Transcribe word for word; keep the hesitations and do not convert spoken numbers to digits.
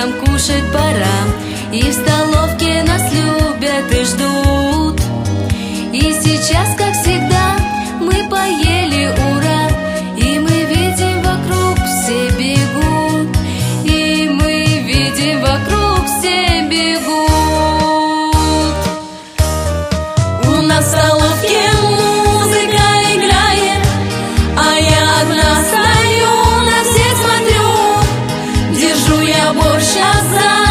детям кушать пора, и в столовке нас любят и ждут. И сейчас, как всегда, мы поели, ура, и мы видим, вокруг все бегут, и мы видим, вокруг все бегут. У нас в столовке музыка играет, а я одна стою, на всех смотрю. Держу я борщ, а за